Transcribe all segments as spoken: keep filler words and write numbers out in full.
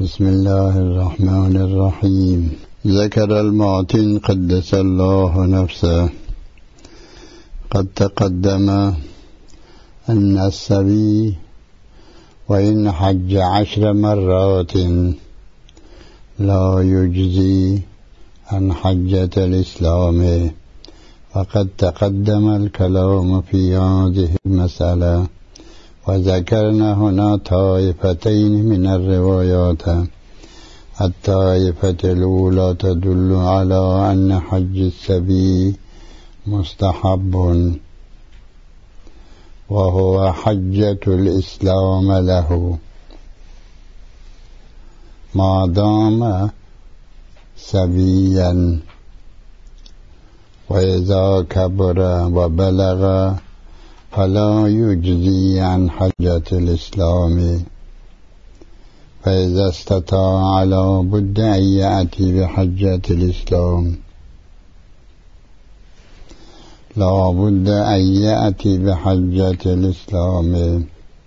بسم الله الرحمن الرحيم. ذكر المعتن قدس الله نفسه قد تقدم أن السبي وإن حج عشر مرات لا يجزي عن حجة الإسلام، وقد تقدم الكلام في هذه المسألة، وذكرنا هنا طائفتين من الروايات. الطائفة الأولى تدل على أن حج السبي مستحب، وهو حجة الإسلام له ما دام سبيا، وإذا كبر وبلغ فلا يجزي عن حجة الإسلام، فإذا استطاع لا بد أن يأتي بحجة الإسلام، لا بد أن يأتي بحجة الإسلام.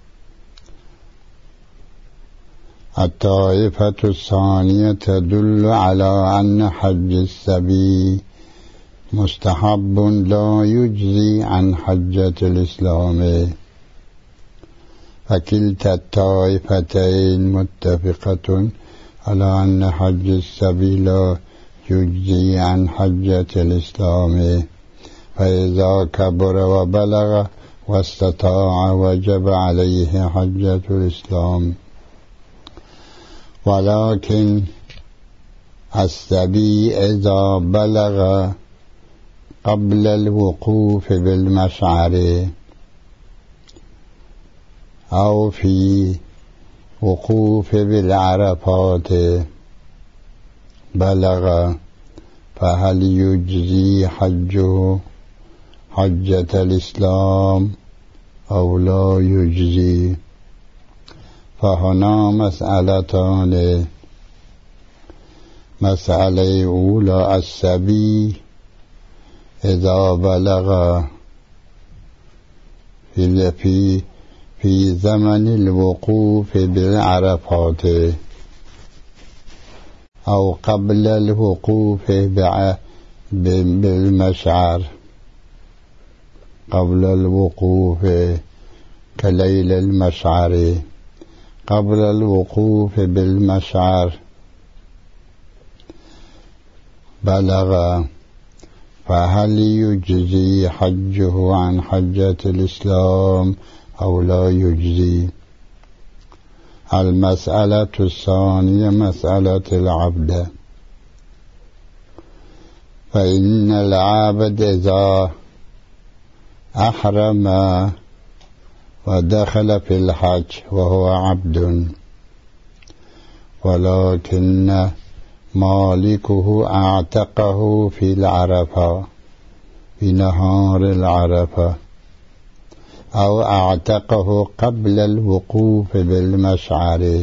الطائفة الثانية تدل على أن حج السبي مستحب لا يجزي عن حجة الإسلام، فكلتا الطائفتين متفقة على أن حج السبي لا يجزي عن حجة الإسلام، فإذا كبر وبلغ واستطاع وجب عليه حجة الإسلام. ولكن السبي إذا بلغ قبل الوقوف بالمشعر أو في وقوف بالعرفات بلغ، فهل يجزي حجه حجة الإسلام أو لا يجزي؟ فهنا مسألتان. مسألة أولى: السبي إذا بلغ في في في زمن الوقوف بالعرفات أو قبل الوقوف بالمشعر، قبل الوقوف كليل المشعر، قبل الوقوف بالمشعر بلغ، فهل يجزي حجه عن حجة الإسلام أو لا يجزي؟ المسألة الثانية مسألة العبد. فإن العبد إذا أحرم ودخل في الحج وهو عبد، ولكن مالكه اعتقه في العرفة في نهار العرفة، أو اعتقه قبل الوقوف بالمشعر،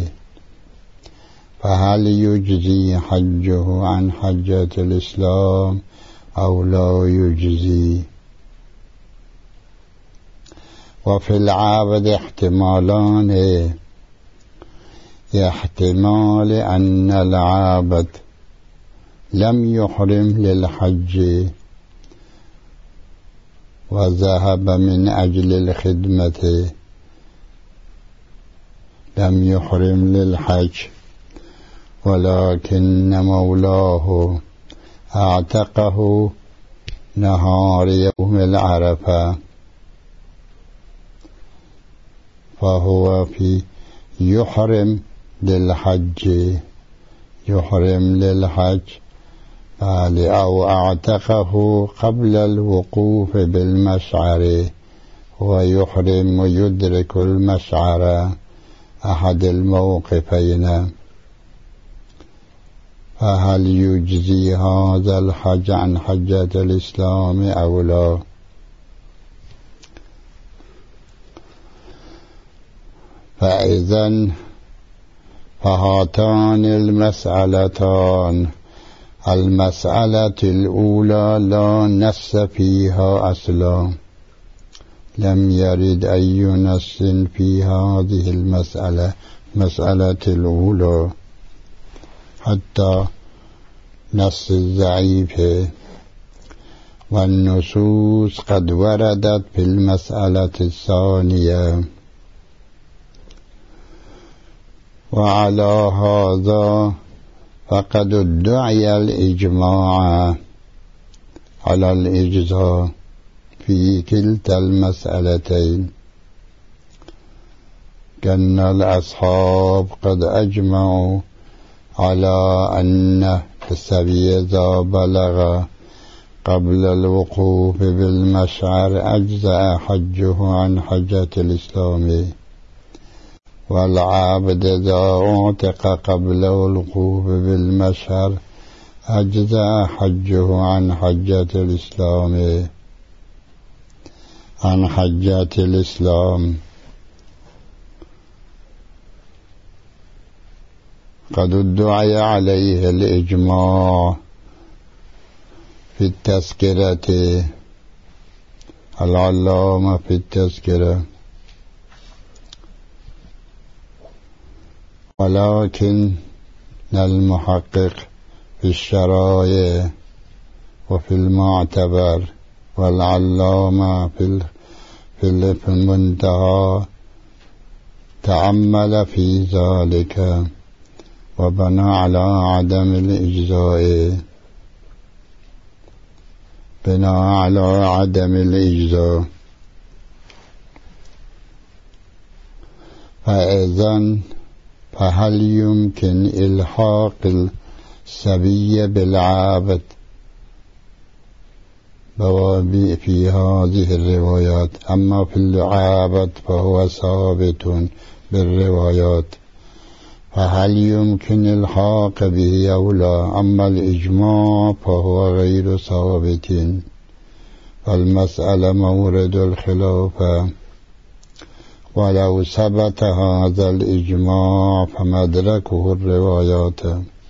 فهل يجزي حجه عن حجة الإسلام أو لا يجزي؟ وفي العبد احتمالان: احتمال أن العابد لم يحرم للحج وذهب من أجل الخدمة، لم يحرم للحج، ولكن مولاه اعتقه نهار يوم العرفة، فهو في يحرم للحج يحرم للحج أو اعتقه قبل الوقوف بالمشعر ويحرم ويدرك المشعر، أحد الموقفين، فهل يجزي هذا الحج عن حجة الإسلام أو لا؟ فإذن فهاتان المسألتان: المسألة الأولى لا نص فيها أصلا، لم يرد أي نص في هذه المسألة مسألة الأولى حتى نص الضعيف، والنصوص قد وردت في المسألة الثانية. وعلى هذا فقد ادعي الإجماع على الإجزاء في كلتا المسألتين، كأن الأصحاب قد أجمعوا على أن السبي إذا بلغ قبل الوقوف بالمشعر أجزأ حجه عن حجة الإسلام، والعبد إذا اعتق قبل الوقوف بالمشعر أجزأ حجه عن حجة الإسلام عن حجة الإسلام. قد ادعي عليه الإجماع في التذكرة، العلامة في التذكرة، ولكن المحقق في الشرائع وفي المعتبر والعلامة في في المنتهى تأمل في ذلك وبنى على عدم الإجزاء بناء على عدم الإجزاء. فإذن فهل يمكن إلحاق السبي بالعبد في هذه الروايات؟ أما في العبد فهو ثابت بالروايات، فهل يمكن الحاق به أو لا؟ أما الإجماع فهو غير ثابت، فالمسألة مورد الخلاف. ولو ثبت هذا الإجماع فمدركه الروايات،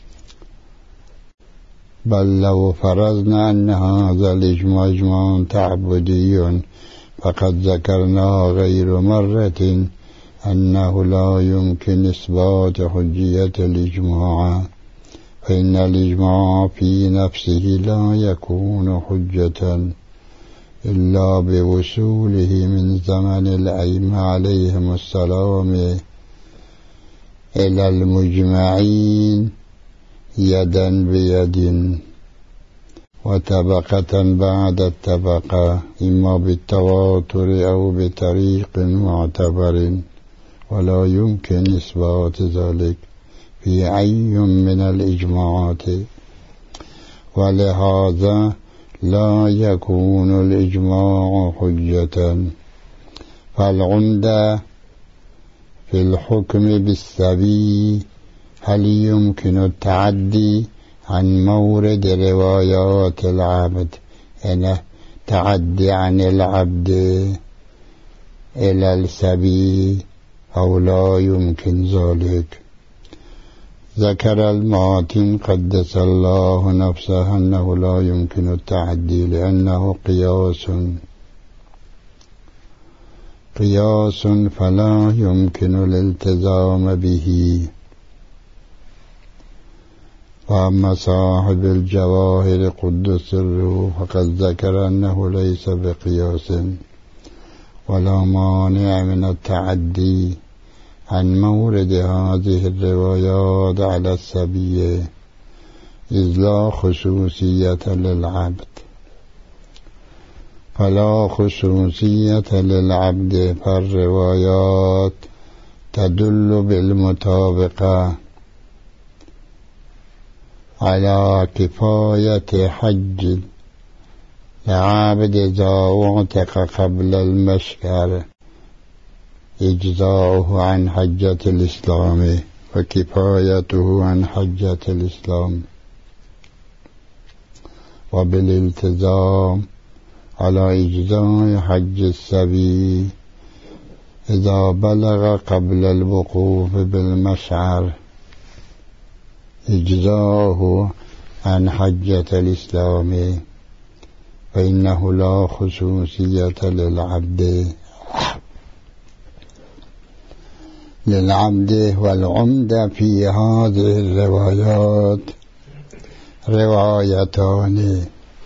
بل لو فرضنا أن هذا الإجماع إجماع تعبدي فقد ذكرنا غير مرة أنه لا يمكن إثبات حجية الإجماع، فإن الإجماع في نفسه لا يكون حجة إلا بوصوله من زمن الأئمة عليهم السلام إلى المجمعين يدا بيد وطبقة بعد الطبقة، إما بالتواتر أو بطريق معتبر، ولا يمكن إثبات ذلك في أي من الإجماعات، ولهذا لا يكون الإجماع حجة. فالعمدة في الحكم بالسبي هل يمكن التعدي عن مورد روايات العبد، يعني تعدي عن العبد إلى السبي أو لا يمكن ذلك؟ ذكر الماتن قدس الله نفسه أنه لا يمكن التعدي لأنه قياس قياس فلا يمكن الالتزام به. وأما صاحب الجواهر قدس الروح فقد ذكر أنه ليس بقياس ولا مانع من التعدي عن مورد هذه الروايات على السبي، إذ لا خصوصية للعبد، فلا خصوصية للعبد، فالروايات تدل بالمطابقة على كفاية حج العبد إذا اعتق قبل المشعر إجزاؤه عن حجة الإسلام وكفايته عن حجة الإسلام، وبالالتزام على إجزاء حج السبي إذا بلغ قبل الوقوف بالمشعر إجزاؤه عن حجة الإسلام، فإنه لا خصوصية للعبد. للعبد. والعمدة في هذه الروايات روايتان: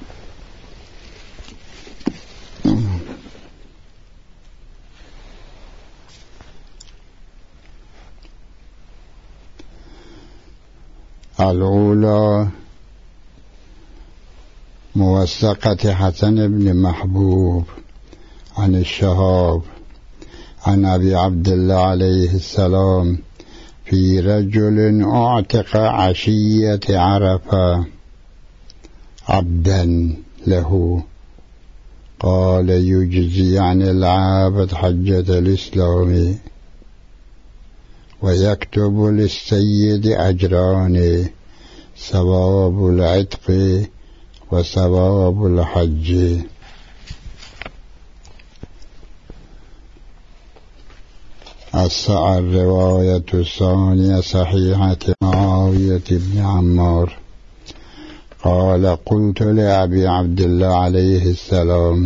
الأولى موثقة حسن بن محبوب عن الشهاب عن أبي عبد الله عليه السلام في رجل أعتق عشية عرفة عبدا له، قال: يجزي عن العابد حجة الإسلام، ويكتب للسيد أجران: ثواب العتق وثواب الحج. الرواية الثانية صحيحة معاوية بن عمار قال: قلت لأبي عبد الله عليه السلام: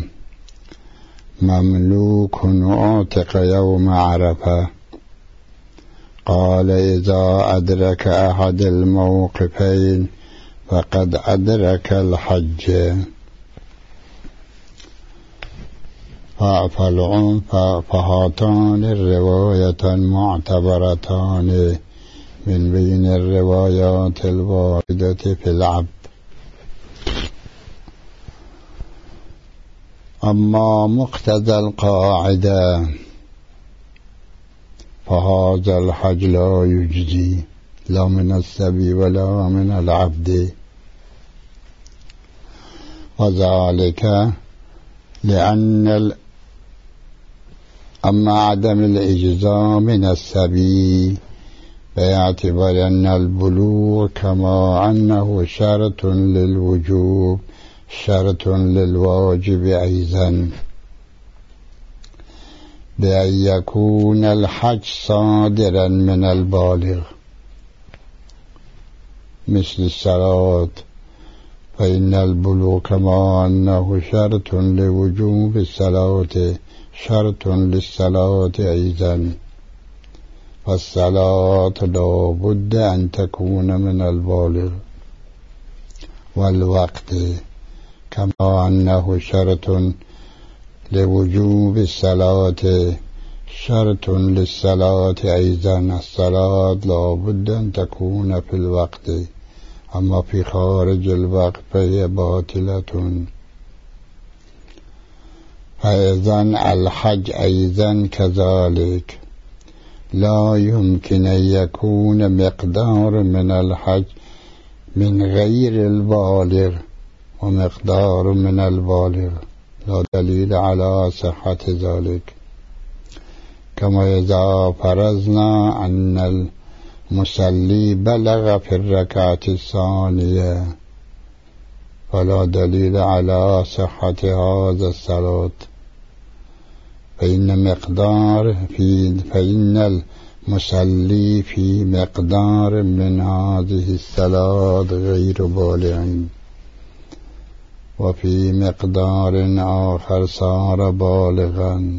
مملوك أعتق يوم عرفة، قال: إذا أدرك أحد الموقفين فقد أدرك الحج. فهاتان الروايتان معتبرتان من بين الروايات الواردة في العبد. أما مقتضى القاعدة فهذا الحج لا يجزي لا من السبي ولا من العبد، وذلك لأن ال... أما عدم الإجزاء من السبي باعتبار أن البلوغ كما أنه شرط للوجوب شرط للواجب أيضا، بأن يكون الحج صادرا من البالغ مثل الصلاة، فإن البلوغ كما أنه شرط لوجوب الصلاة شرط للصلاة أيضا، فالصلاة لا بد أن تكون من البالغ، والوقت كما أنه شرط لوجوب الصلاة شرط للصلاة أيضا، الصلاة لا بد أن تكون في الوقت، أما في خارج الوقت فهي باطلة. فإذن الحج أيضا كذلك، لا يمكن أن يكون مقدار من الحج من غير البالغ ومقدار من البالغ، لا دليل على صحة ذلك. كما إذا فرضنا أن المصلي بلغ في الركعة الثانية فلا دليل على صحة هذا الصلاة، فإن مقدار في فإن المصلي في مقدار من هذه الصلاة غير بالغ، وفي مقدار آخر صار بالغا.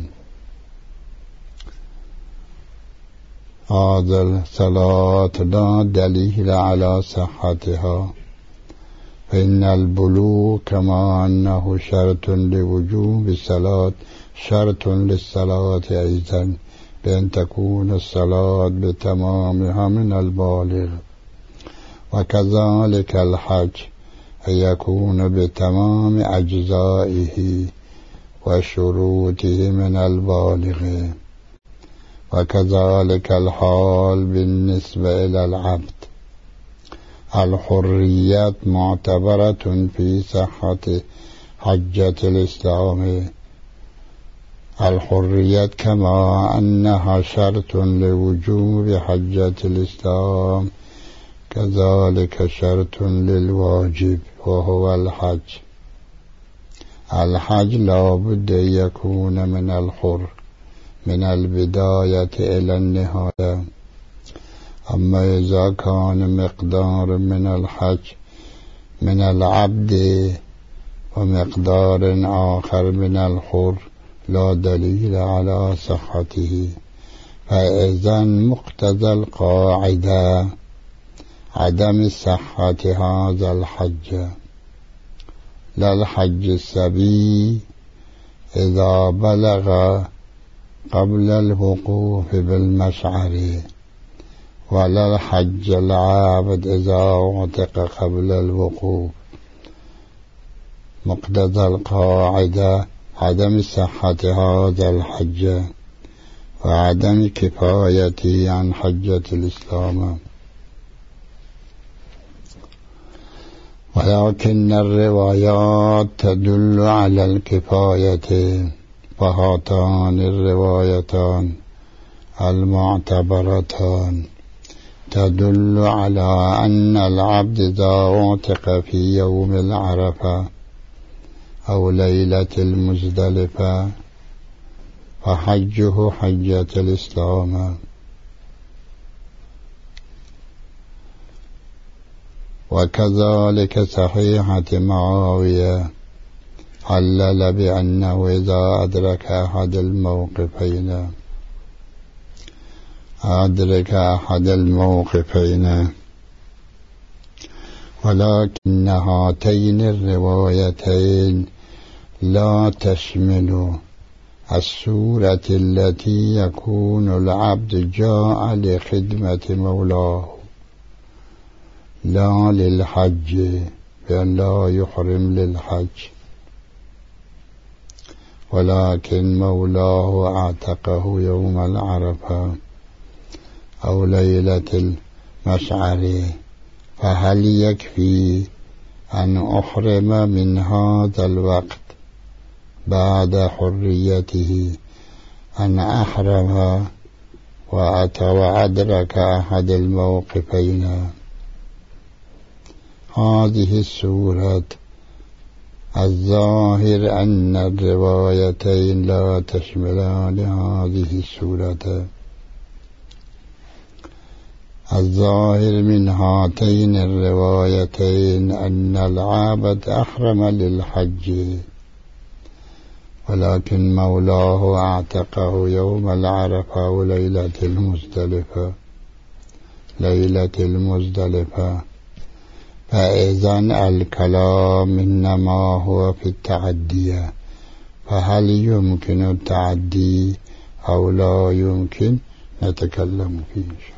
هذا الصلاة لا دليل على صحتها، فإن البلوغ كما أنه شرط لوجوب الصلاة شرط للصلاة أيضا، بأن تكون الصلاة بتمامها من البالغ، وكذلك الحج أن يكون بتمام أجزائه وشروطه من البالغ، وكذلك الحال بالنسبة إلى العبد. الحريات معتبرة في صحة حجة الإسلام، الحريات كما أنها شرط لوجوب حجة الإسلام كذلك شرط للواجب وهو الحج. الحج لا بد أن يكون من الحر من البداية إلى النهاية. أما إذا كان مقدار من الحج من العبد ومقدار آخر من الحر لا دليل على صحته، فإذا مقتضى القاعدة عدم صحة هذا الحج، لا الحج السبي إذا بلغ قبل الوقوف بالمشعر، ولا الحج العابد إذا اعتق قبل الوقوف. مقتضى القاعدة عدم صحة هذا الحج وعدم كفايته عن حجة الإسلام. ولكن الروايات تدل على الكفاية، فهاتان الروايتان المعتبرتان تدل على أن العبد إذا اعتق في يوم العرفة أو ليلة المزدلفة فحجه حجة الإسلام. وكذلك صحيحة معاوية علل بأنه إذا أدرك أحد الموقفين أدرك أحد الموقفين ولكن هاتين الروايتين لا تشمل السورة التي يكون العبد جاء لخدمة مولاه لا للحج، بأن لا يحرم للحج، ولكن مولاه اعتقه يوم العرفة أو ليلة المشعر، فهل يكفي أن أحرم من هذا الوقت بعد حريته أن أحرم وأتى وأدرك أحد الموقفين؟ هذه السورة الظاهر أن الروايتين لا تشملان هذه السورة. الظاهر من هاتين الروايتين أن العابد أحرم للحج، ولكن مولاه اعتقه يوم العرفة وليلة المزدلفة ليلة المزدلفة فإذا الكلام إنما هو في التعدية، فهل يمكن التعدي أو لا يمكن نتكلم فيه.